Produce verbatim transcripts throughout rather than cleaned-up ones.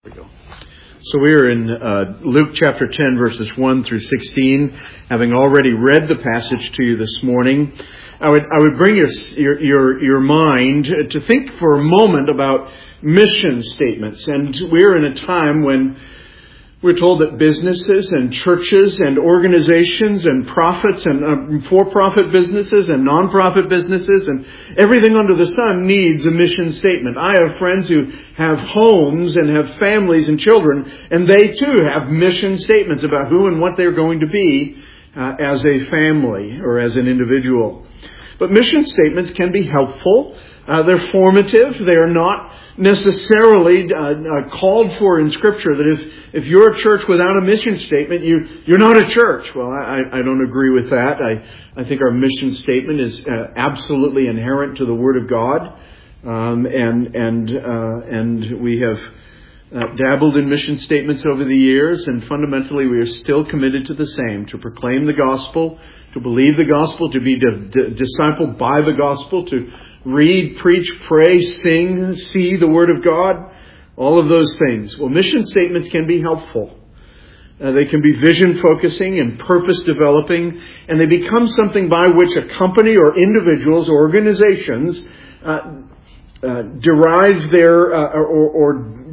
We go. So we are in uh, Luke chapter ten, verses one through sixteen. Having already read the passage to you this morning, I would I would bring your your your, your mind to think for a moment about mission statements. And we're in a time when we're told that businesses and churches and organizations and profits and uh, for-profit businesses and non-profit businesses and everything under the sun needs a mission statement. I have friends who have homes and have families and children, and they too have mission statements about who and what they're going to be uh, as a family or as an individual. But mission statements can be helpful. Uh, they're formative. They are not necessarily uh, uh, called for in Scripture that if, if you're a church without a mission statement, you, you're not a church. Well, I, I don't agree with that. I, I think our mission statement is uh, absolutely inherent to the Word of God. Um, and and uh, and we have uh, dabbled in mission statements over the years, and fundamentally we are still committed to the same, to proclaim the gospel, to believe the gospel, to be di- di- discipled by the gospel, to read, preach, pray, sing, see the Word of God, all of those things. Well, mission statements can be helpful. Uh, they can be vision-focusing and purpose-developing, and they become something by which a company or individuals or organizations uh, uh, derive their, uh, or, or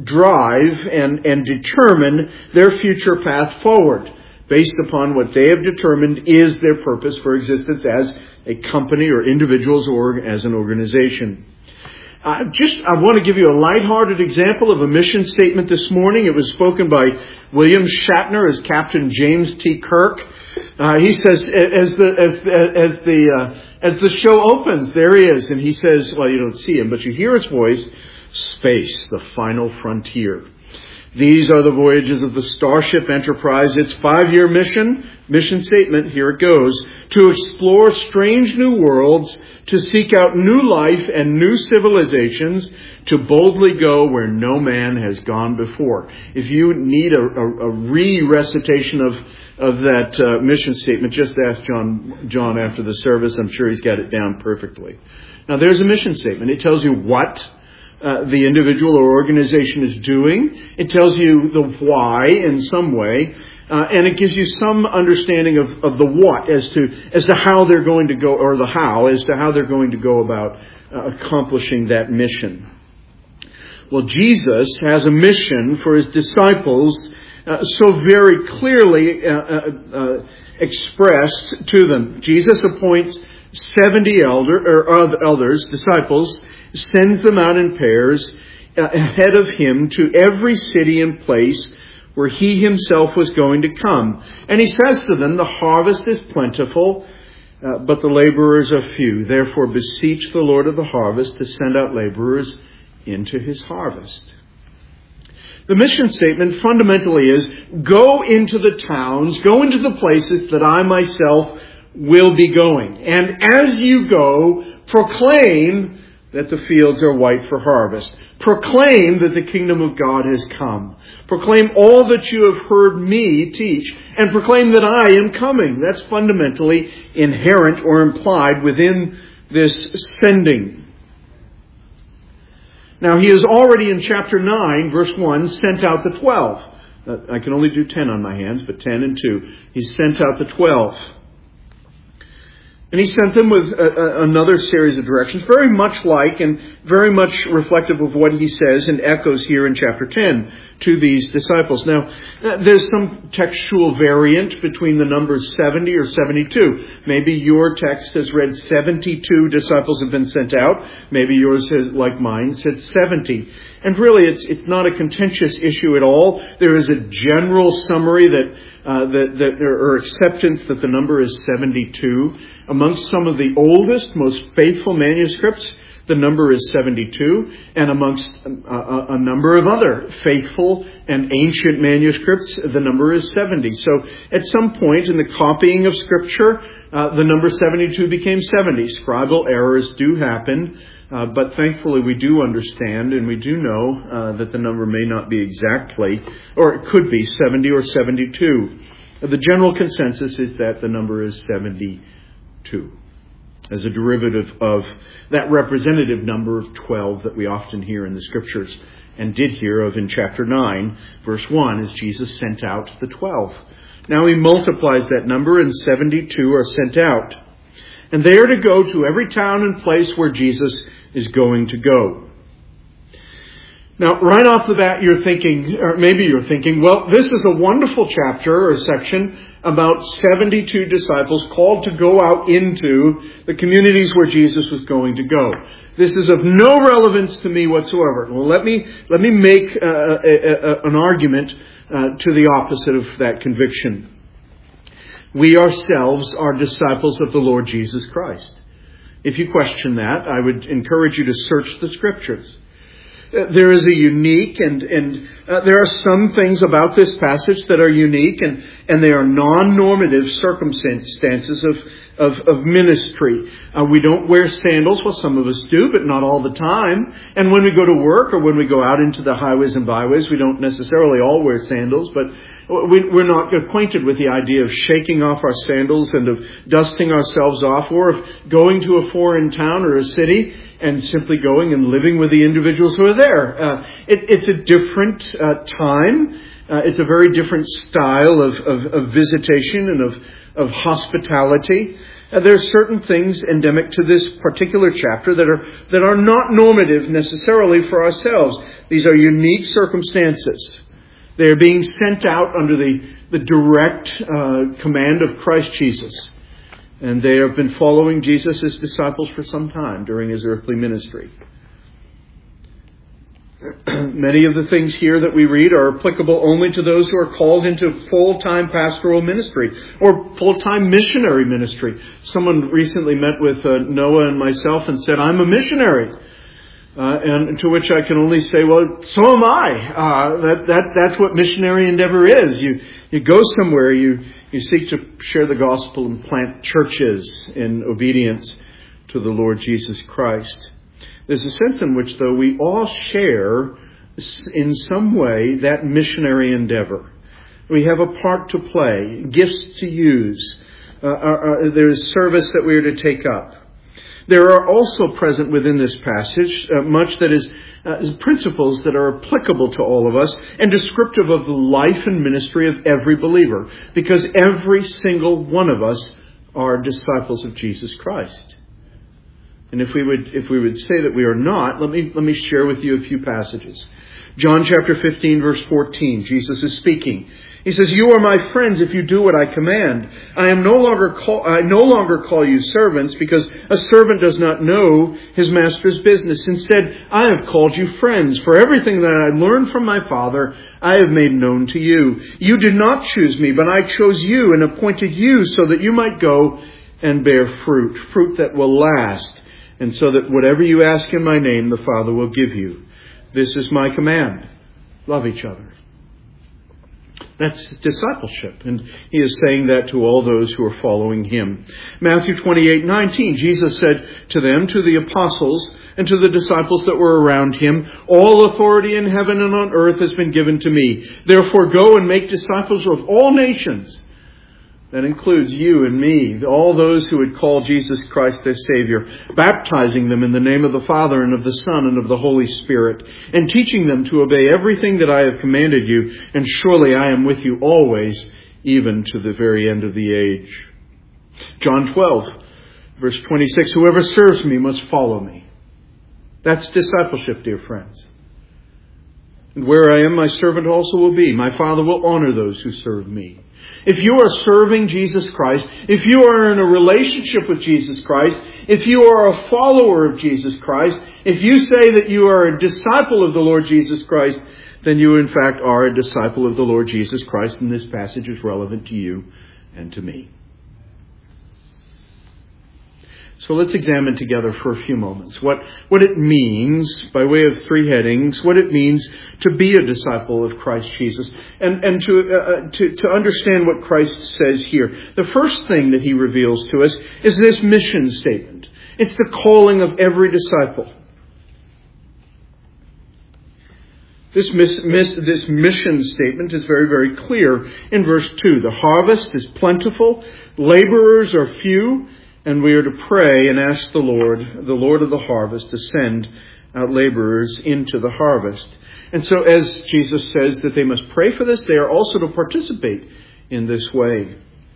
drive and, and determine their future path forward, based upon what they have determined is their purpose for existence as a company or individuals or as an organization. Uh, just, I want to give you a lighthearted example of a mission statement this morning. It was spoken by William Shatner as Captain James T. Kirk. Uh, he says, as the as as the uh, as the show opens, there he is, and he says, well, you don't see him, but you hear his voice. Space, the final frontier. These are the voyages of the Starship Enterprise. Its five-year mission, mission statement, here it goes, to explore strange new worlds, to seek out new life and new civilizations, to boldly go where no man has gone before. If you need a, a, a re-recitation of, of that uh, mission statement, just ask John, John after the service. I'm sure he's got it down perfectly. Now, there's a mission statement. It tells you what Uh, the individual or organization is doing. It tells you the why in some way, uh, and it gives you some understanding of, of the what as to as to how they're going to go, or the how as to how they're going to go about uh, accomplishing that mission. Well, Jesus has a mission for his disciples uh, so very clearly uh, uh, uh, expressed to them. Jesus appoints seventy elder or elders, disciples, sends them out in pairs uh, ahead of him to every city and place where he himself was going to come. And he says to them, the harvest is plentiful, uh, but the laborers are few. Therefore beseech the Lord of the harvest to send out laborers into his harvest. The mission statement fundamentally is, go into the towns, go into the places that I myself will be going. And as you go, proclaim that the fields are white for harvest. Proclaim that the kingdom of God has come. Proclaim all that you have heard me teach, and proclaim that I am coming. That's fundamentally inherent or implied within this sending. Now, he has already in chapter nine, verse one, sent out the twelve. I can only do ten on my hands, but ten and two. He's sent out the twelve. And he sent them with a, a, another series of directions, very much like and very much reflective of what he says and echoes here in chapter ten to these disciples. Now, there's some textual variant between the numbers seventy or seventy-two. Maybe your text has read seventy-two disciples have been sent out. Maybe yours, has, like mine, said seventy. And really, it's it's not a contentious issue at all. There is a general summary that uh, that, that or acceptance that the number is seventy-two. Amongst some of the oldest, most faithful manuscripts, the number is seventy-two. And amongst a, a number of other faithful and ancient manuscripts, the number is seventy. So at some point in the copying of Scripture, uh, the number seventy-two became seventy. Scribal errors do happen. Uh, but thankfully we do understand and we do know uh, that the number may not be exactly, or it could be seventy or seventy-two. Uh, the general consensus is that the number is seventy-two, as a derivative of that representative number of twelve that we often hear in the Scriptures and did hear of in chapter nine, verse one, as Jesus sent out the twelve. Now he multiplies that number, and seventy-two are sent out. And they are to go to every town and place where Jesus is going to go. Now, right off the bat, you're thinking, or maybe you're thinking, well, this is a wonderful chapter or section about seventy-two disciples called to go out into the communities where Jesus was going to go. This is of no relevance to me whatsoever. Well, let me let me make uh, a, a, an argument uh, to the opposite of that conviction. We ourselves are disciples of the Lord Jesus Christ. If you question that, I would encourage you to search the Scriptures. There is a unique, and, and uh, there are some things about this passage that are unique, and, and they are non-normative circumstances of, of, of ministry. Uh, we don't wear sandals. Well, some of us do, but not all the time. And when we go to work or when we go out into the highways and byways, we don't necessarily all wear sandals, but we, we're not acquainted with the idea of shaking off our sandals and of dusting ourselves off, or of going to a foreign town or a city and simply going and living with the individuals who are there. Uh, it, it's a different uh, time. Uh, it's a very different style of, of, of visitation and of, of hospitality. Uh, there are certain things endemic to this particular chapter that are that are not normative necessarily for ourselves. These are unique circumstances. They are being sent out under the, the direct uh, command of Christ Jesus. And they have been following Jesus as disciples for some time during his earthly ministry. Many of the things here that we read are applicable only to those who are called into full-time pastoral ministry or full-time missionary ministry. Someone recently met with uh, Noah and myself and said, "I'm a missionary." Uh, and to which I can only say, well, so am I. Uh, that, that, that's what missionary endeavor is. You, you go somewhere, you, you seek to share the gospel and plant churches in obedience to the Lord Jesus Christ. There's a sense in which, though, we all share in some way that missionary endeavor. We have a part to play, gifts to use. Uh, uh, there's service that we are to take up. There are also present within this passage uh, much that is uh, principles that are applicable to all of us and descriptive of the life and ministry of every believer, because every single one of us are disciples of Jesus Christ. And if we would if we would say that we are not, let me let me share with you a few passages. John chapter fifteen, verse fourteen, Jesus is speaking. He says, "You are my friends if you do what I command. I am no longer call, I no longer call you servants, because a servant does not know his master's business. Instead, I have called you friends, for everything that I learned from my Father, I have made known to you. You did not choose me, but I chose you and appointed you so that you might go and bear fruit, fruit that will last, and so that whatever you ask in my name, the Father will give you. This is my command. Love each other." That's discipleship. And he is saying that to all those who are following him. Matthew twenty-eight nineteen, Jesus said to them, to the apostles and to the disciples that were around him, "All authority in heaven and on earth has been given to me. Therefore go and make disciples of all nations." That includes you and me, all those who would call Jesus Christ their Savior, baptizing them in the name of the Father and of the Son and of the Holy Spirit, and teaching them to obey everything that I have commanded you, and surely I am with you always, even to the very end of the age. John twelve, verse twenty-six, "Whoever serves me must follow me." That's discipleship, dear friends. "And where I am, my servant also will be. My Father will honor those who serve me." If you are serving Jesus Christ, if you are in a relationship with Jesus Christ, if you are a follower of Jesus Christ, if you say that you are a disciple of the Lord Jesus Christ, then you in fact are a disciple of the Lord Jesus Christ, and this passage is relevant to you and to me. So let's examine together for a few moments what, what it means, by way of three headings, what it means to be a disciple of Christ Jesus, and, and to, uh, to, to understand what Christ says here. The first thing that he reveals to us is this mission statement. It's the calling of every disciple. This, miss, miss, this mission statement is very, very clear in verse two. The harvest is plentiful, laborers are few, and we are to pray and ask the Lord, the Lord of the harvest, to send out laborers into the harvest. And so as Jesus says that they must pray for this, they are also to participate in this way.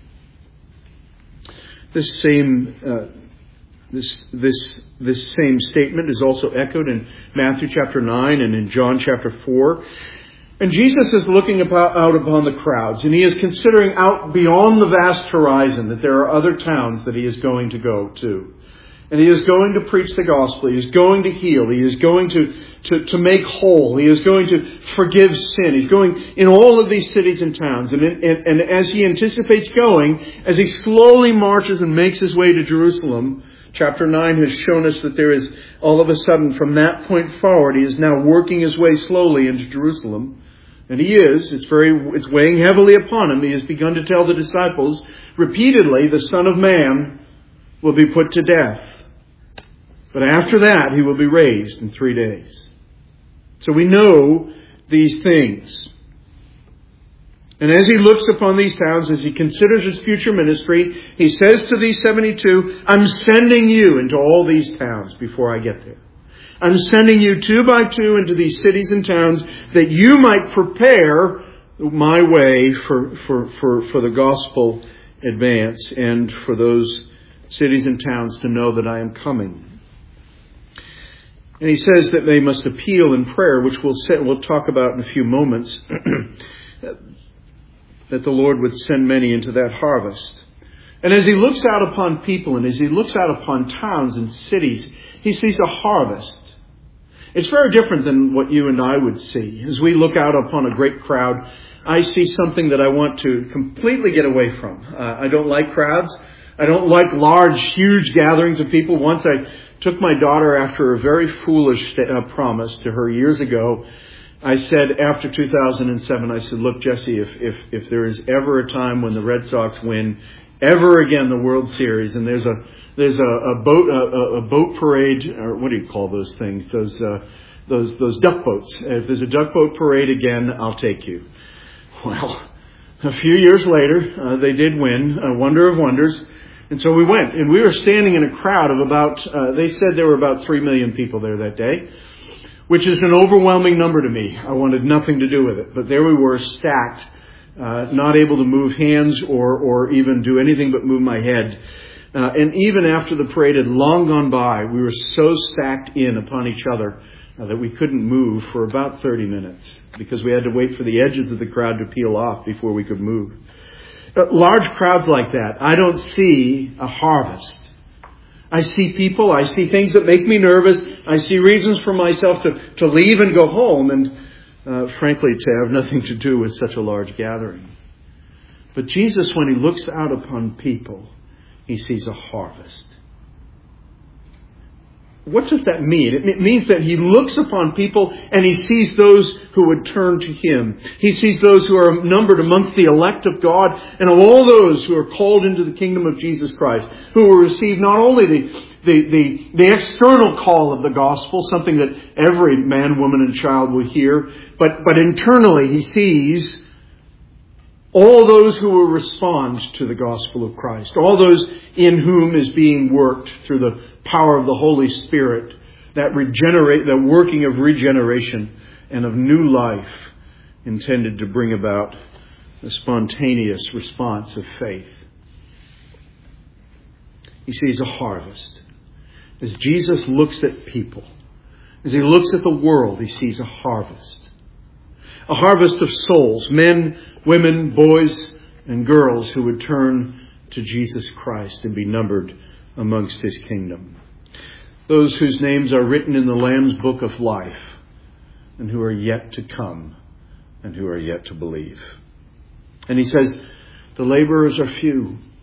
This same uh, this this this same statement is also echoed in Matthew chapter nine and in John chapter four. And Jesus is looking about, out upon the crowds, and he is considering out beyond the vast horizon that there are other towns that he is going to go to. And he is going to preach the gospel. He is going to heal. He is going to, to, to make whole. He is going to forgive sin. He's going in all of these cities and towns. And, and, and as he anticipates going, as he slowly marches and makes his way to Jerusalem, chapter nine has shown us that there is, all of a sudden, from that point forward, he is now working his way slowly into Jerusalem. And he is. It's very, it's weighing heavily upon him. He has begun to tell the disciples repeatedly, the Son of Man will be put to death. But after that, he will be raised in three days. So we know these things. And as he looks upon these towns, as he considers his future ministry, he says to these seventy-two, I'm sending you into all these towns before I get there. I'm sending you two by two into these cities and towns that you might prepare my way for, for, for, for the gospel advance and for those cities and towns to know that I am coming. And he says that they must appeal in prayer, which we'll, set, we'll talk about in a few moments, that the Lord would send many into that harvest. And as he looks out upon people and as he looks out upon towns and cities, he sees a harvest. It's very different than what you and I would see. As we look out upon a great crowd, I see something that I want to completely get away from. Uh, I don't like crowds. I don't like large, huge gatherings of people. Once I took my daughter after a very foolish uh, promise to her years ago. I said after two thousand seven, I said, look, Jesse, if, if, if there is ever a time when the Red Sox win ever again the World Series, and there's a there's a, a boat a, a boat parade, or what do you call those things? Those uh, those those duck boats. If there's a duck boat parade again, I'll take you. Well, a few years later, uh, they did win, a wonder of wonders, and so we went, and we were standing in a crowd of about. Uh, they said there were about three million people there that day, which is an overwhelming number to me. I wanted nothing to do with it, but there we were, stacked. Uh, not able to move hands or, or even do anything but move my head. Uh, and even after the parade had long gone by, we were so stacked in upon each other uh, that we couldn't move for about thirty minutes because we had to wait for the edges of the crowd to peel off before we could move. Uh, large crowds like that, I don't see a harvest. I see people, I see things that make me nervous. I see reasons for myself to, to leave and go home and Uh, frankly, to have nothing to do with such a large gathering. But Jesus, when he looks out upon people, he sees a harvest. What does that mean? It means that he looks upon people and he sees those who would turn to him. He sees those who are numbered amongst the elect of God and of all those who are called into the kingdom of Jesus Christ, who will receive not only the The, the, the external call of the gospel, something that every man, woman, and child will hear. But, but internally, he sees all those who will respond to the gospel of Christ. All those in whom is being worked through the power of the Holy Spirit. That regenerate, the working of regeneration and of new life intended to bring about a spontaneous response of faith. He sees a harvest. As Jesus looks at people, as he looks at the world, he sees a harvest. A harvest of souls, men, women, boys, and girls who would turn to Jesus Christ and be numbered amongst his kingdom. Those whose names are written in the Lamb's book of life and who are yet to come and who are yet to believe. And he says, the laborers are few.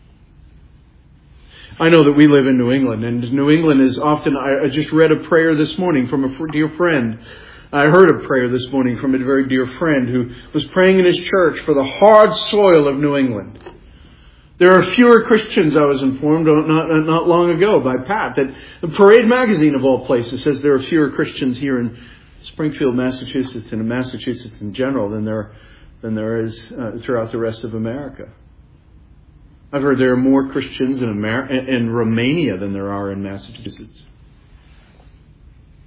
I know that we live in New England, and New England is often, I just read a prayer this morning from a dear friend. I heard a prayer this morning from a very dear friend who was praying in his church for the hard soil of New England. There are fewer Christians, I was informed not, not long ago by Pat, that the Parade magazine of all places says there are fewer Christians here in Springfield, Massachusetts, and in Massachusetts in general than there, than there is uh, throughout the rest of America. I've heard there are more Christians in, Amer- in Romania than there are in Massachusetts.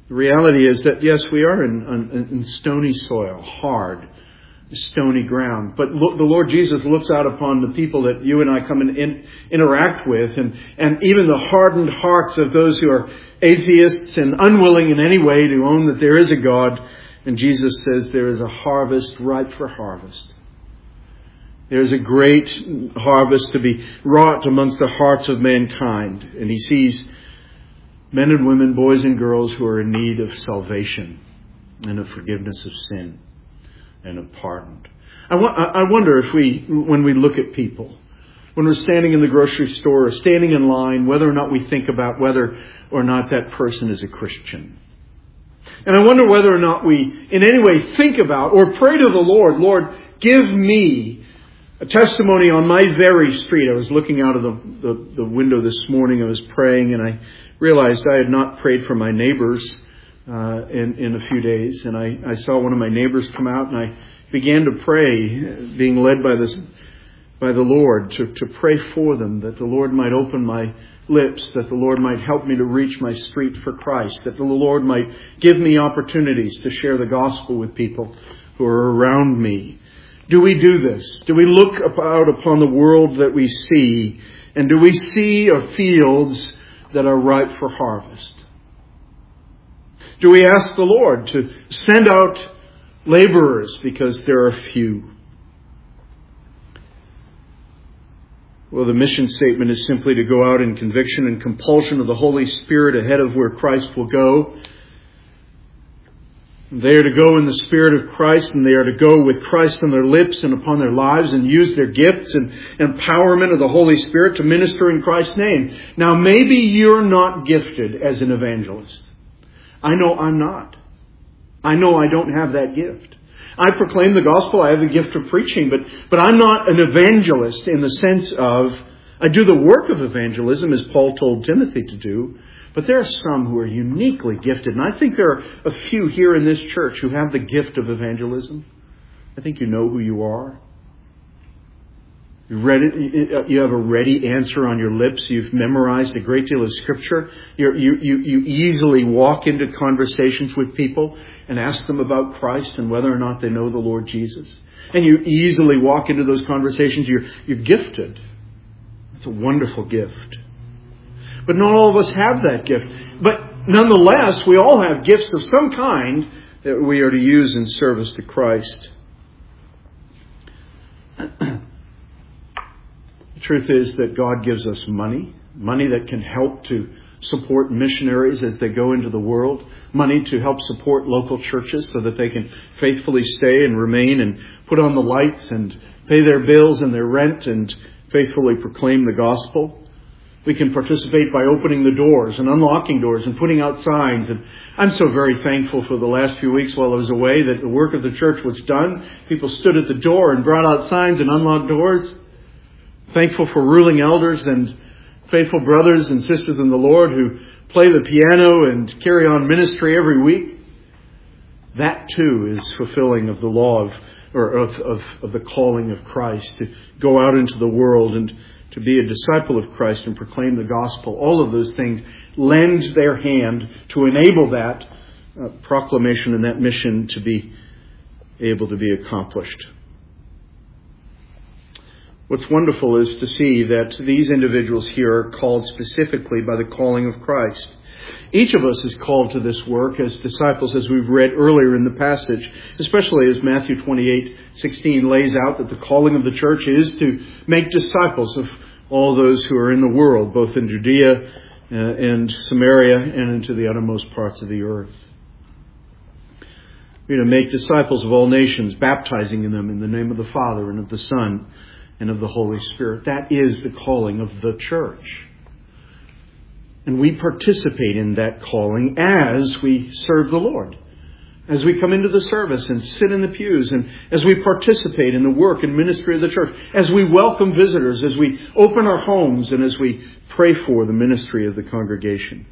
The reality is that, yes, we are in, in, in stony soil, hard, stony ground. But look, the Lord Jesus looks out upon the people that you and I come and in, interact with, and, and even the hardened hearts of those who are atheists and unwilling in any way to own that there is a God. And Jesus says there is a harvest ripe for harvest. There is a great harvest to be wrought amongst the hearts of mankind. And He sees men and women, boys and girls who are in need of salvation and of forgiveness of sin and of pardon. I, wa- I wonder if we, when we look at people, when we're standing in the grocery store or standing in line, whether or not we think about whether or not that person is a Christian. And I wonder whether or not we in any way think about or pray to the Lord, Lord, give me a testimony on my very street. I was looking out of the, the, the window this morning. I was praying and I realized I had not prayed for my neighbors uh, in, in a few days. And I, I saw one of my neighbors come out and I began to pray, being led by this, by the Lord, to, to pray for them, that the Lord might open my lips, that the Lord might help me to reach my street for Christ, that the Lord might give me opportunities to share the gospel with people who are around me. Do we do this? Do we look out upon the world that we see, and do we see fields that are ripe for harvest? Do we ask the Lord to send out laborers because there are few? Well, the mission statement is simply to go out in conviction and compulsion of the Holy Spirit ahead of where Christ will go. They are to go in the Spirit of Christ, and they are to go with Christ on their lips and upon their lives, and use their gifts and empowerment of the Holy Spirit to minister in Christ's name. Now, maybe you're not gifted as an evangelist. I know I'm not. I know I don't have that gift. I proclaim the gospel. I have the gift of preaching, but, but I'm not an evangelist in the sense of, I do the work of evangelism as Paul told Timothy to do, but there are some who are uniquely gifted. And I think there are a few here in this church who have the gift of evangelism. I think you know who you are. You've read it, you have a ready answer on your lips. You've memorized a great deal of Scripture. You're, you, you, you easily walk into conversations with people and ask them about Christ and whether or not they know the Lord Jesus. And you easily walk into those conversations. You're, you're gifted. It's a wonderful gift. But not all of us have that gift. But nonetheless, we all have gifts of some kind that we are to use in service to Christ. The truth is that God gives us money, money that can help to support missionaries as they go into the world, money to help support local churches so that they can faithfully stay and remain and put on the lights and pay their bills and their rent and faithfully proclaim the gospel. We can participate by opening the doors and unlocking doors and putting out signs. And I'm so very thankful for the last few weeks while I was away that the work of the church was done. People stood at the door and brought out signs and unlocked doors. Thankful for ruling elders and faithful brothers and sisters in the Lord who play the piano and carry on ministry every week. That too is fulfilling of the law of, or of, of, of the calling of Christ to go out into the world and to be a disciple of Christ and proclaim the gospel. All of those things lend their hand to enable that uh, proclamation and that mission to be able to be accomplished. What's wonderful is to see that these individuals here are called specifically by the calling of Christ. Each of us is called to this work as disciples, as we've read earlier in the passage, especially as Matthew twenty-eight sixteen lays out that the calling of the church is to make disciples of all those who are in the world, both in Judea uh, and Samaria and into the uttermost parts of the earth. We're to make disciples of all nations, baptizing in them in the name of the Father and of the Son and of the Holy Spirit. That is the calling of the church. And we participate in that calling as we serve the Lord. As we come into the service and sit in the pews, and as we participate in the work and ministry of the church, as we welcome visitors, as we open our homes, and as we pray for the ministry of the congregation.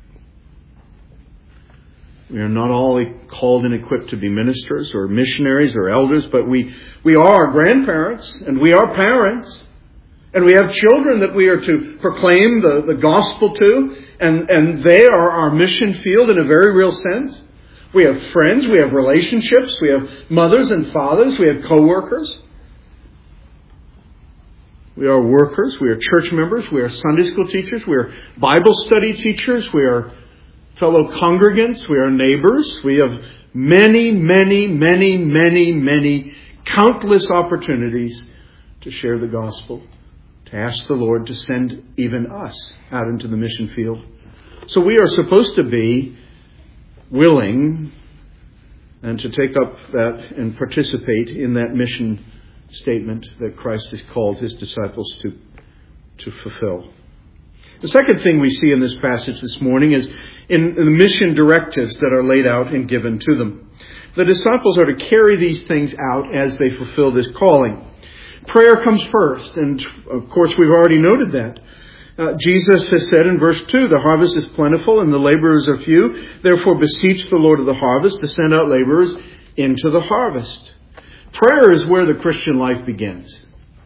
We are not all called and equipped to be ministers or missionaries or elders, but we, we are grandparents and we are parents. And we have children that we are to proclaim the, the gospel to. And, and they are our mission field in a very real sense. We have friends, we have relationships, we have mothers and fathers, we have co-workers. We are workers, we are church members, we are Sunday school teachers, we are Bible study teachers, we are fellow congregants, we are neighbors. We have many, many, many, many, many, countless opportunities to share the gospel, to ask the Lord to send even us out into the mission field. So we are supposed to be willing and to take up that and participate in that mission statement that Christ has called his disciples to, to fulfill. The second thing we see in this passage this morning is in the mission directives that are laid out and given to them. The disciples are to carry these things out as they fulfill this calling. Prayer comes first, and of course we've already noted that. Uh, Jesus has said in verse two, the harvest is plentiful and the laborers are few. Therefore beseech the Lord of the harvest to send out laborers into the harvest. Prayer is where the Christian life begins.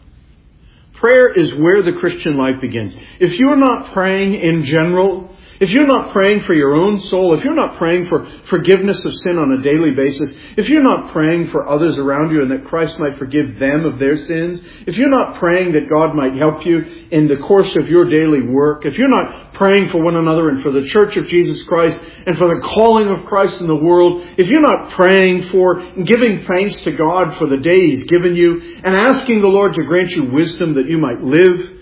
Prayer is where the Christian life begins. If you're not praying in general, if you're not praying for your own soul, if you're not praying for forgiveness of sin on a daily basis, if you're not praying for others around you and that Christ might forgive them of their sins, if you're not praying that God might help you in the course of your daily work, if you're not praying for one another and for the church of Jesus Christ and for the calling of Christ in the world, if you're not praying for and giving thanks to God for the day He's given you and asking the Lord to grant you wisdom that you might live,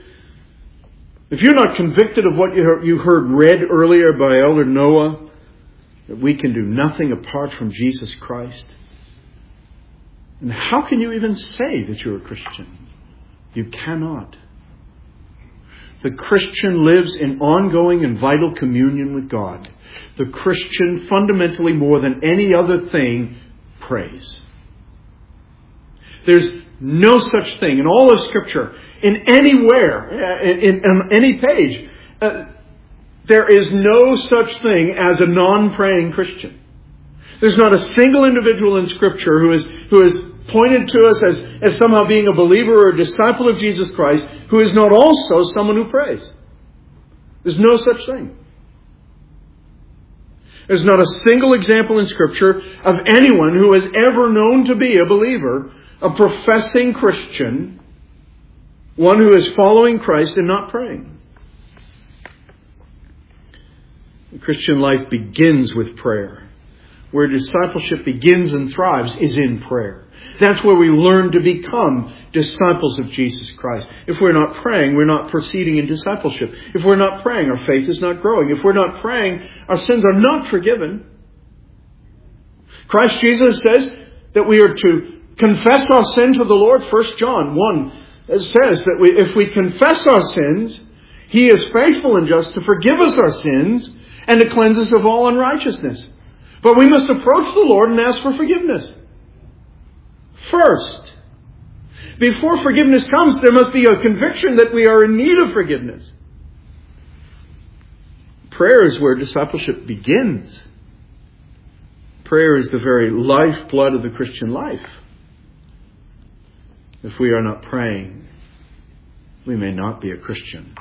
if you're not convicted of what you heard read earlier by Elder Noah, that we can do nothing apart from Jesus Christ, and how can you even say that you're a Christian? You cannot. The Christian lives in ongoing and vital communion with God. The Christian, fundamentally more than any other thing, prays. There's no such thing in all of Scripture, in anywhere, in, in, in any page. Uh, there is no such thing as a non-praying Christian. There's not a single individual in Scripture who is who is pointed to us as, as somehow being a believer or a disciple of Jesus Christ who is not also someone who prays. There's no such thing. There's not a single example in Scripture of anyone who has ever known to be a believer, a professing Christian, one who is following Christ and not praying. The Christian life begins with prayer. Where discipleship begins and thrives is in prayer. That's where we learn to become disciples of Jesus Christ. If we're not praying, we're not proceeding in discipleship. If we're not praying, our faith is not growing. If we're not praying, our sins are not forgiven. Christ Jesus says that we are to confess our sin to the Lord. First John one says that we, if we confess our sins, He is faithful and just to forgive us our sins and to cleanse us of all unrighteousness. But we must approach the Lord and ask for forgiveness first. Before forgiveness comes, there must be a conviction that we are in need of forgiveness. Prayer is where discipleship begins. Prayer is the very lifeblood of the Christian life. If we are not praying, we may not be a Christian.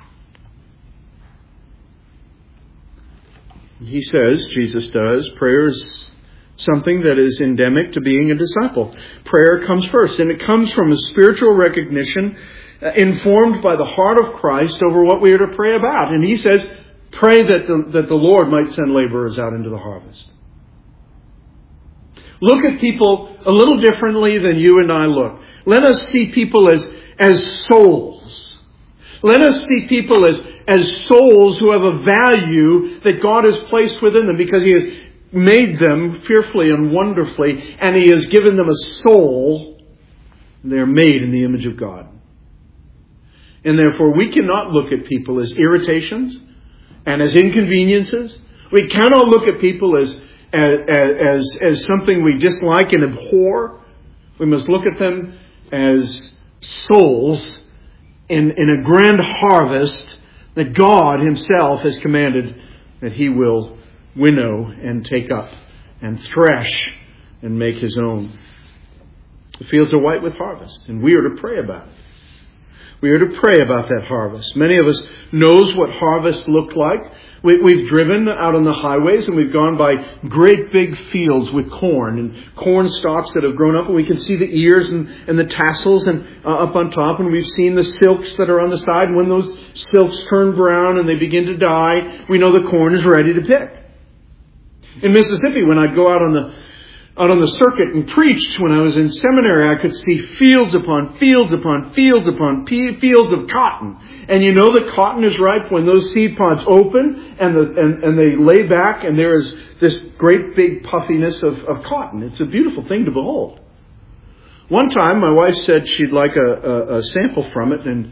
He says, Jesus does, prayer is something that is endemic to being a disciple. Prayer comes first, and it comes from a spiritual recognition uh, informed by the heart of Christ over what we are to pray about. And He says, pray that the, that the Lord might send laborers out into the harvest. Look at people a little differently than you and I look. Let us see people as, as souls. Let us see people as, as souls who have a value that God has placed within them because He has made them fearfully and wonderfully, and He has given them a soul. They're made in the image of God. And therefore we cannot look at people as irritations and as inconveniences. We cannot look at people as As, as, as something we dislike and abhor. We must look at them as souls in, in a grand harvest that God Himself has commanded that He will winnow and take up and thresh and make His own. The fields are white with harvest, and we are to pray about it. We are to pray about that harvest. Many of us knows what harvest looked like. We, we've driven out on the highways and we've gone by great big fields with corn and corn stalks that have grown up, and we can see the ears and, and the tassels and uh, up on top, and we've seen the silks that are on the side. And when those silks turn brown and they begin to die, we know the corn is ready to pick. In Mississippi, when I'd go out on the out on the circuit and preached when I was in seminary, I could see fields upon fields upon fields upon fields of cotton. And you know that cotton is ripe when those seed pods open and the and, and they lay back and there is this great big puffiness of, of cotton. It's a beautiful thing to behold. One time my wife said she'd like a, a, a sample from it and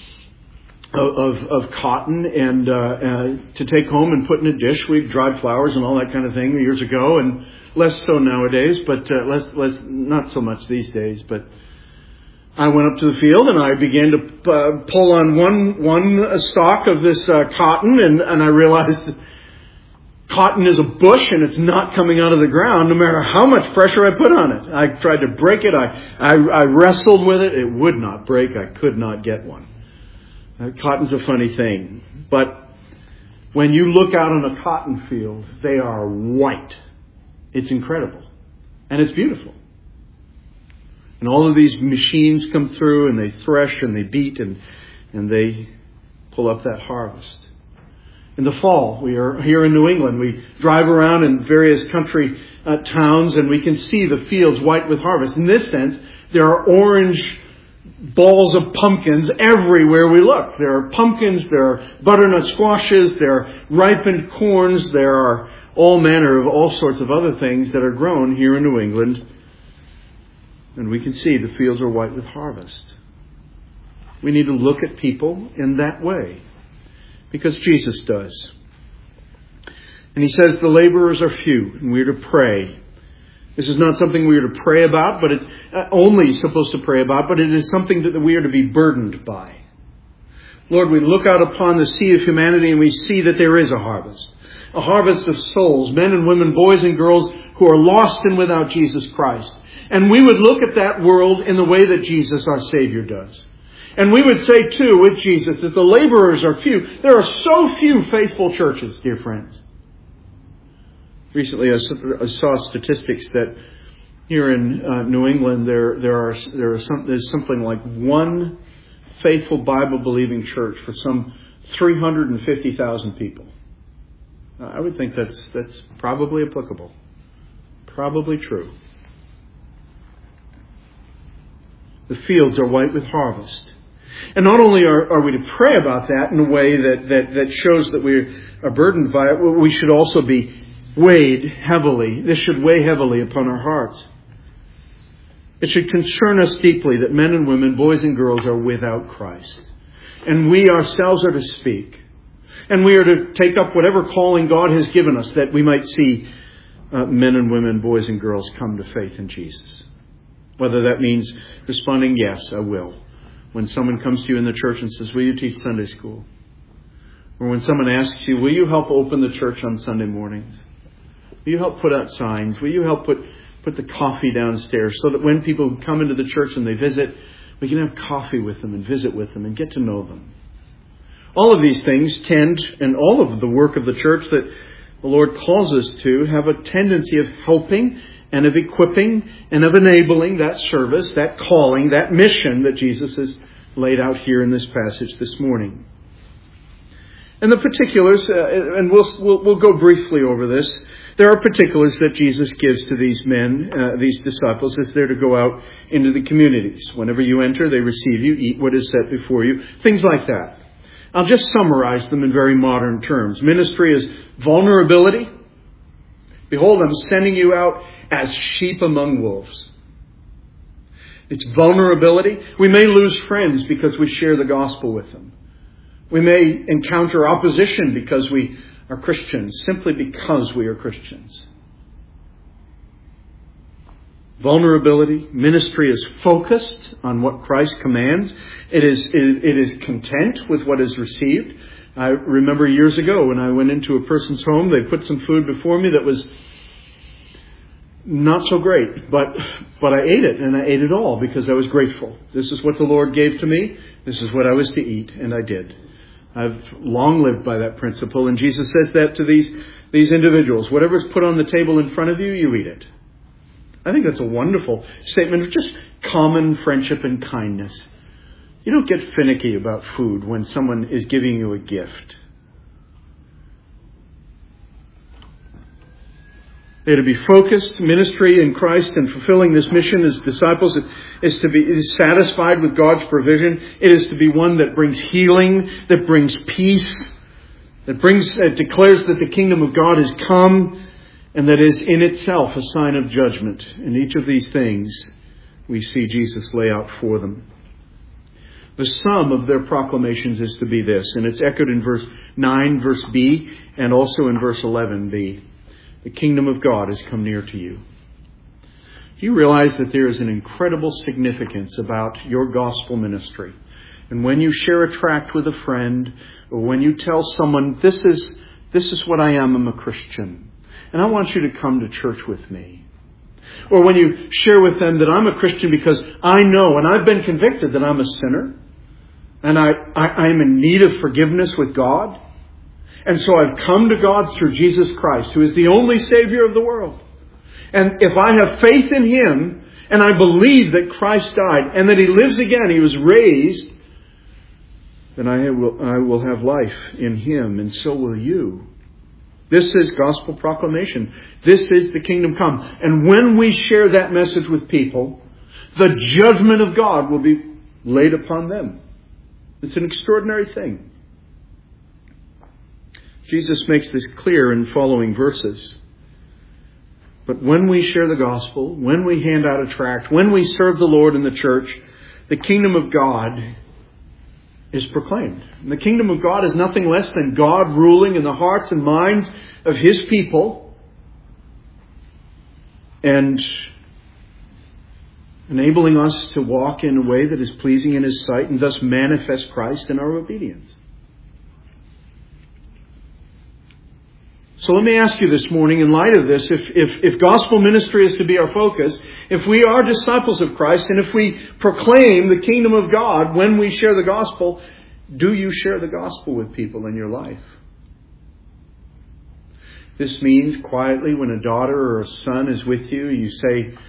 of, of cotton and uh, uh, to take home and put in a dish. We've dried flowers and all that kind of thing years ago, and less so nowadays, but uh, less, less, not so much these days. But I went up to the field and I began to uh, pull on one one stalk of this uh, cotton, and, and I realized that cotton is a bush and it's not coming out of the ground no matter how much pressure I put on it. I tried to break it. I, I, I wrestled with it. It would not break. I could not get one. Uh, cotton's a funny thing. But when you look out on a cotton field, they are white. It's incredible. And it's beautiful. And all of these machines come through and they thresh and they beat and, and they pull up that harvest. In the fall, we are here in New England. We drive around in various country uh, towns and we can see the fields white with harvest. In this sense, there are orange balls of pumpkins everywhere we look. There are pumpkins, there are butternut squashes, there are ripened corns, there are all manner of all sorts of other things that are grown here in New England. And we can see the fields are white with harvest. We need to look at people in that way, because Jesus does. And he says the laborers are few, and we are to pray. This is not something we are to pray about, but it's only supposed to pray about, but it is something that we are to be burdened by. Lord, we look out upon the sea of humanity and we see that there is a harvest. A harvest of souls, men and women, boys and girls who are lost and without Jesus Christ. And we would look at that world in the way that Jesus, our Savior, does. And we would say, too, with Jesus, that the laborers are few. There are so few faithful churches, dear friends. Recently, I saw statistics that here in uh, New England, there there are there are some, there's something like one faithful Bible-believing church for some three hundred fifty thousand people. Uh, I would think that's that's probably applicable, probably true. The fields are white with harvest. And not only are, are we to pray about that in a way that, that, that shows that we are burdened by it, we should also be weighed heavily. This should weigh heavily upon our hearts. It should concern us deeply that men and women, boys and girls, are without Christ. And we ourselves are to speak. And we are to take up whatever calling God has given us, that we might see uh, men and women, boys and girls come to faith in Jesus. Whether that means responding, yes, I will. When someone comes to you in the church and says, will you teach Sunday school? Or when someone asks you, will you help open the church on Sunday mornings? Will you help put out signs? Will you help put, put the coffee downstairs so that when people come into the church and they visit, we can have coffee with them and visit with them and get to know them. All of these things tend, and all of the work of the church that the Lord calls us to, have a tendency of helping and of equipping and of enabling that service, that calling, that mission that Jesus has laid out here in this passage this morning. And the particulars, uh, and we'll, we'll we'll go briefly over this. There are particulars that Jesus gives to these men, uh, these disciples, as they're to go out into the communities. Whenever you enter, they receive you, eat what is set before you, things like that. I'll just summarize them in very modern terms. Ministry is vulnerability. Behold, I'm sending you out as sheep among wolves. It's vulnerability. We may lose friends because we share the gospel with them. We may encounter opposition because we are Christians, simply because we are Christians. Vulnerability. Ministry is focused on what Christ commands. It is, it, it is content with what is received. I remember years ago when I went into a person's home, they put some food before me that was not so great, but but I ate it, and I ate it all because I was grateful. This is what the Lord gave to me. This is what I was to eat, and I did. I've long lived by that principle, and Jesus says that to these, these individuals. Whatever's put on the table in front of you, you eat it. I think that's a wonderful statement of just common friendship and kindness. You don't get finicky about food when someone is giving you a gift. They're to be focused. Ministry in Christ and fulfilling this mission as disciples is to be is satisfied with God's provision. It is to be one that brings healing, that brings peace, that brings uh, declares that the kingdom of God has come, and that is in itself a sign of judgment. And each of these things we see Jesus lay out for them. The sum of their proclamations is to be this, and it's echoed in verse nine, verse B, and also in verse eleven B. The kingdom of God has come near to you. Do you realize that there is an incredible significance about your gospel ministry? And when you share a tract with a friend, or when you tell someone, this is, this is what I am, I'm a Christian, and I want you to come to church with me. Or when you share with them that I'm a Christian because I know and I've been convicted that I'm a sinner, and I, I, I'm in need of forgiveness with God. And so I've come to God through Jesus Christ, who is the only Savior of the world. And if I have faith in Him, and I believe that Christ died, and that He lives again, He was raised, then I will, I will have life in Him, and so will you. This is gospel proclamation. This is the kingdom come. And when we share that message with people, the judgment of God will be laid upon them. It's an extraordinary thing. Jesus makes this clear in following verses. But when we share the gospel, when we hand out a tract, when we serve the Lord in the church, the kingdom of God is proclaimed. And the kingdom of God is nothing less than God ruling in the hearts and minds of His people and enabling us to walk in a way that is pleasing in His sight and thus manifest Christ in our obedience. So let me ask you this morning, in light of this, if, if, if gospel ministry is to be our focus, if we are disciples of Christ, and if we proclaim the kingdom of God when we share the gospel, do you share the gospel with people in your life? This means quietly when a daughter or a son is with you, you say,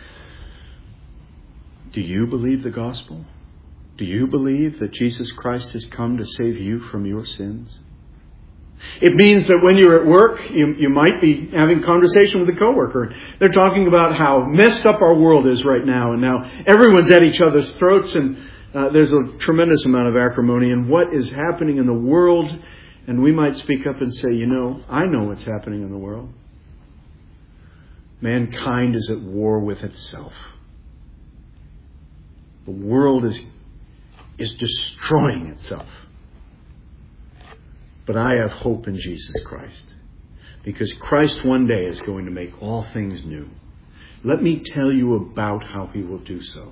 do you believe the gospel? Do you believe that Jesus Christ has come to save you from your sins? It means that when you're at work, you, you might be having conversation with a coworker. They're talking about how messed up our world is right now, and now everyone's at each other's throats, and uh, there's a tremendous amount of acrimony in what is happening in the world. And we might speak up and say, you know, I know what's happening in the world. Mankind is at war with itself. The world is, is destroying itself. But I have hope in Jesus Christ, because Christ one day is going to make all things new. Let me tell you about how He will do so.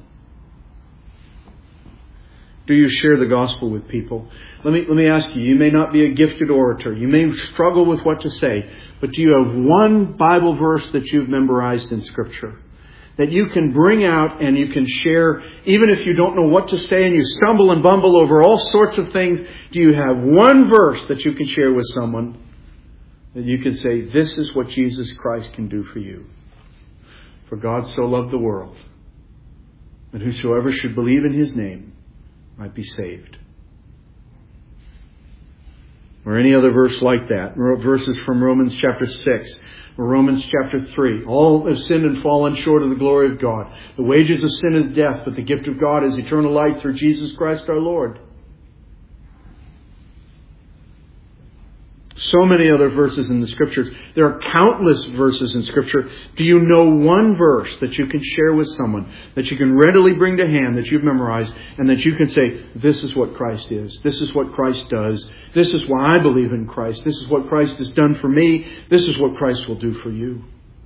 Do you share the gospel with people? Let me, let me ask you, you may not be a gifted orator. You may struggle with what to say, but do you have one Bible verse that you've memorized in Scripture that you can bring out and you can share, even if you don't know what to say and you stumble and bumble over all sorts of things? Do you have one verse that you can share with someone that you can say, this is what Jesus Christ can do for you? For God so loved the world, that whosoever should believe in His name might be saved. Or any other verse like that. Verses from Romans chapter six. Or Romans chapter three. All have sinned and fallen short of the glory of God. The wages of sin is death, but the gift of God is eternal life through Jesus Christ our Lord. So many other verses in the Scriptures. There are countless verses in Scripture. Do you know one verse that you can share with someone, that you can readily bring to hand, that you've memorized, and that you can say, this is what Christ is. This is what Christ does. This is why I believe in Christ. This is what Christ has done for me. This is what Christ will do for you.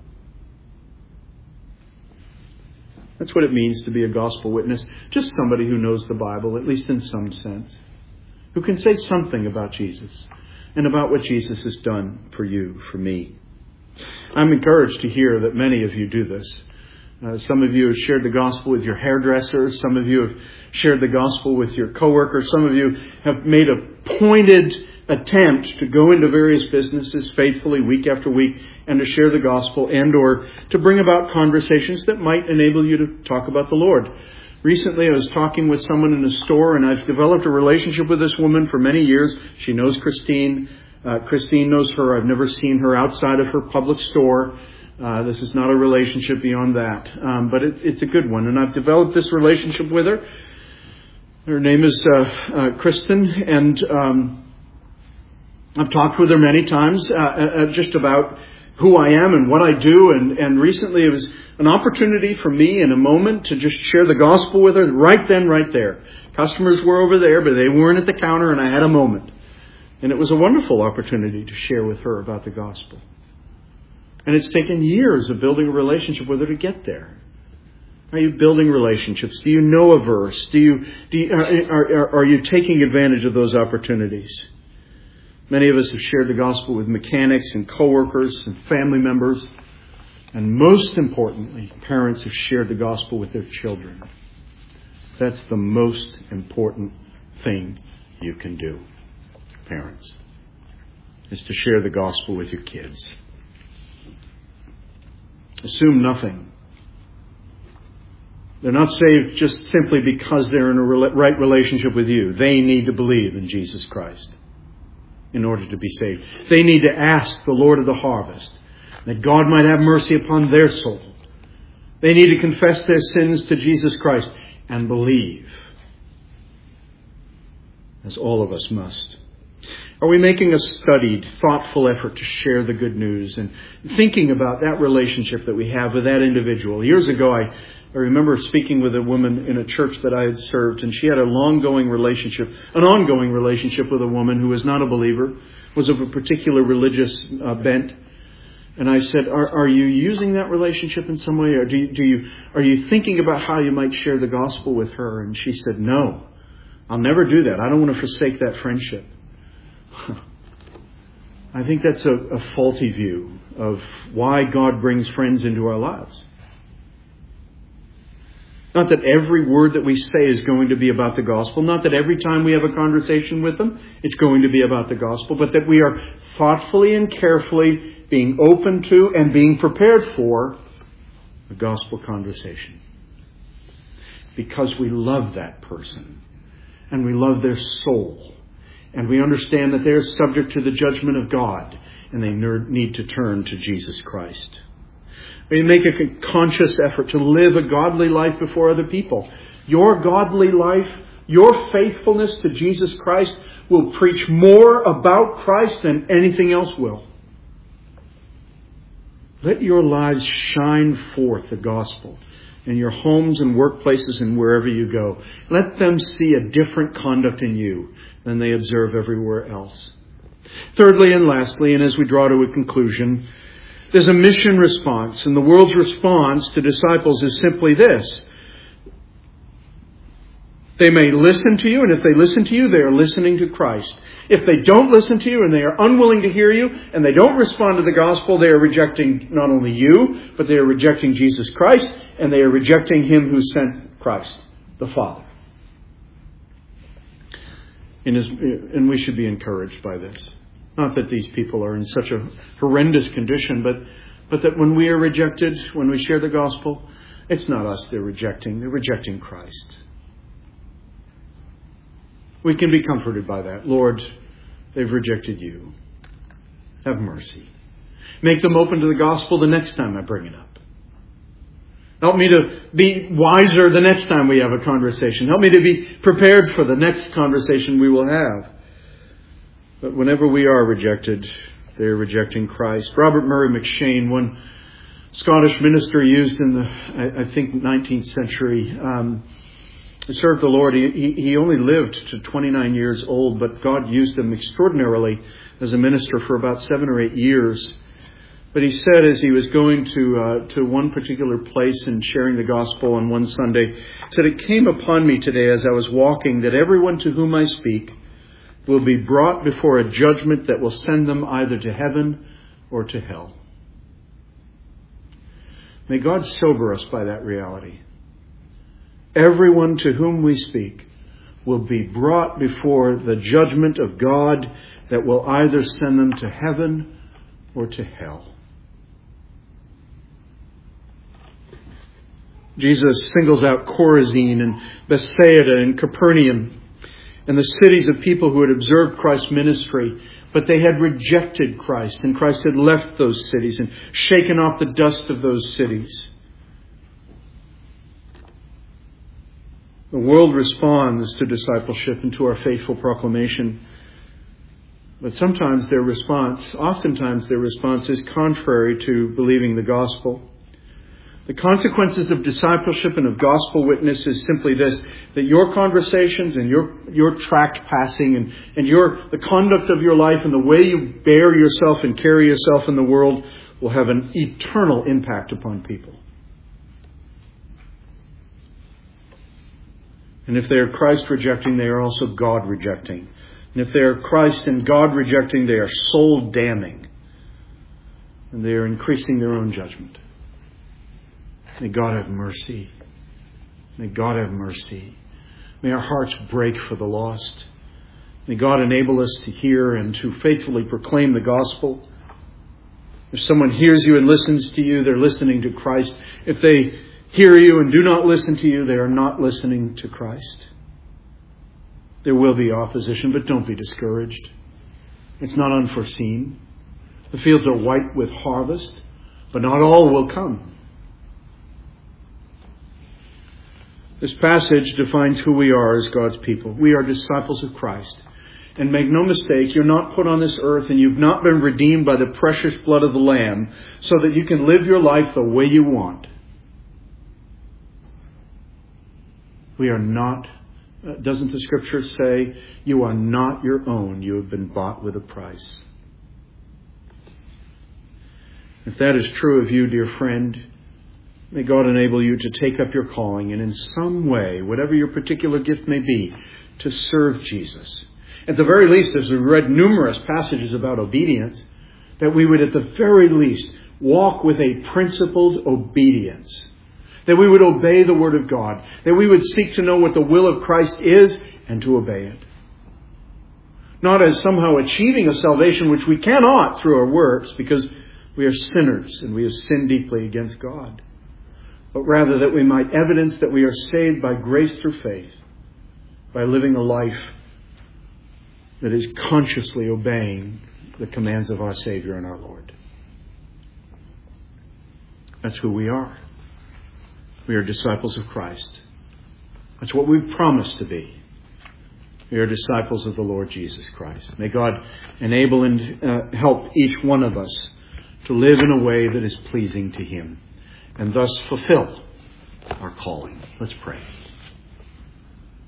That's what it means to be a gospel witness. Just somebody who knows the Bible, at least in some sense, who can say something about Jesus and about what Jesus has done for you, for me. I'm encouraged to hear that many of you do this. Uh, some of you have shared the gospel with your hairdresser. Some of you have shared the gospel with your coworkers. Some of you have made a pointed attempt to go into various businesses faithfully week after week and to share the gospel and or to bring about conversations that might enable you to talk about the Lord. Recently, I was talking with someone in a store, and I've developed a relationship with this woman for many years. She knows Christine. Uh, Christine knows her. I've never seen her outside of her public store. Uh, this is not a relationship beyond that. Um, but it, it's a good one. And I've developed this relationship with her. Her name is uh, uh, Kristen. And um, I've talked with her many times uh, uh, just about who I am and what I do. And, and recently it was an opportunity for me in a moment to just share the gospel with her right then, right there. Customers were over there, but they weren't at the counter, and I had a moment. And it was a wonderful opportunity to share with her about the gospel. And it's taken years of building a relationship with her to get there. Are you building relationships? Do you know a verse? Do you, do you, are, are, are you taking advantage of those opportunities? Many of us have shared the gospel with mechanics and coworkers and family members. And most importantly, parents have shared the gospel with their children. That's the most important thing you can do, parents, is to share the gospel with your kids. Assume nothing. They're not saved just simply because they're in a right relationship with you. They need to believe in Jesus Christ in order to be saved. They need to ask the Lord of the harvest that God might have mercy upon their soul. They need to confess their sins to Jesus Christ and believe, as all of us must. Are we making a studied, thoughtful effort to share the good news and thinking about that relationship that we have with that individual? Years ago, I, I remember speaking with a woman in a church that I had served, and she had a long-going relationship, an ongoing relationship with a woman who was not a believer, was of a particular religious uh, bent. And I said, are, are you using that relationship in some way? Or do you, do you, are you thinking about how you might share the gospel with her? And she said, no, I'll never do that. I don't want to forsake that friendship. I think that's a, a faulty view of why God brings friends into our lives. Not that every word that we say is going to be about the gospel. Not that every time we have a conversation with them, it's going to be about the gospel. But that we are thoughtfully and carefully being open to and being prepared for a gospel conversation. Because we love that person. And we love their soul. And we understand that they're subject to the judgment of God. And they need to turn to Jesus Christ. We make a conscious effort to live a godly life before other people. Your godly life, your faithfulness to Jesus Christ will preach more about Christ than anything else will. Let your lives shine forth the gospel in your homes and workplaces and wherever you go. Let them see a different conduct in you than they observe everywhere else. Thirdly and lastly, and as we draw to a conclusion, there's a mission response, and the world's response to disciples is simply this. They may listen to you, and if they listen to you, they are listening to Christ. If they don't listen to you and they are unwilling to hear you, and they don't respond to the gospel, they are rejecting not only you, but they are rejecting Jesus Christ, and they are rejecting Him who sent Christ, the Father. And, his, and we should be encouraged by this. Not that these people are in such a horrendous condition, but, but that when we are rejected, when we share the gospel, it's not us they're rejecting. They're rejecting Christ. We can be comforted by that. Lord, they've rejected you. Have mercy. Make them open to the gospel the next time I bring it up. Help me to be wiser the next time we have a conversation. Help me to be prepared for the next conversation we will have. But whenever we are rejected, they are rejecting Christ. Robert Murray McShane, one Scottish minister used in the, I, I think, nineteenth century, um, served the Lord. He, he only lived to twenty-nine years old, but God used him extraordinarily as a minister for about seven or eight years. But he said as he was going to uh, to one particular place and sharing the gospel on one Sunday, he said, "It came upon me today as I was walking that everyone to whom I speak will be brought before a judgment that will send them either to heaven or to hell." May God sober us by that reality. Everyone to whom we speak will be brought before the judgment of God that will either send them to heaven or to hell. Jesus singles out Chorazin and Bethsaida and Capernaum and the cities of people who had observed Christ's ministry, but they had rejected Christ, and Christ had left those cities and shaken off the dust of those cities. The world responds to discipleship and to our faithful proclamation, but sometimes their response, oftentimes their response is contrary to believing the gospel. The consequences of discipleship and of gospel witness is simply this, that your conversations and your your tract passing and, and your the conduct of your life and the way you bear yourself and carry yourself in the world will have an eternal impact upon people. And if they are Christ rejecting, they are also God rejecting. And if they are Christ and God rejecting, they are soul damning. And they are increasing their own judgment. May God have mercy. May God have mercy. May our hearts break for the lost. May God enable us to hear and to faithfully proclaim the gospel. If someone hears you and listens to you, they're listening to Christ. If they hear you and do not listen to you, they are not listening to Christ. There will be opposition, but don't be discouraged. It's not unforeseen. The fields are white with harvest, but not all will come. This passage defines who we are as God's people. We are disciples of Christ. And make no mistake, you're not put on this earth and you've not been redeemed by the precious blood of the Lamb so that you can live your life the way you want. We are not, doesn't the Scripture say, you are not your own, you have been bought with a price. If that is true of you, dear friend, may God enable you to take up your calling and in some way, whatever your particular gift may be, to serve Jesus. At the very least, as we read numerous passages about obedience, that we would at the very least walk with a principled obedience. That we would obey the Word of God. That we would seek to know what the will of Christ is and to obey it. Not as somehow achieving a salvation which we cannot through our works because we are sinners and we have sinned deeply against God. But rather that we might evidence that we are saved by grace through faith, by living a life that is consciously obeying the commands of our Savior and our Lord. That's who we are. We are disciples of Christ. That's what we've promised to be. We are disciples of the Lord Jesus Christ. May God enable and uh, help each one of us to live in a way that is pleasing to Him, and thus fulfill our calling. Let's pray.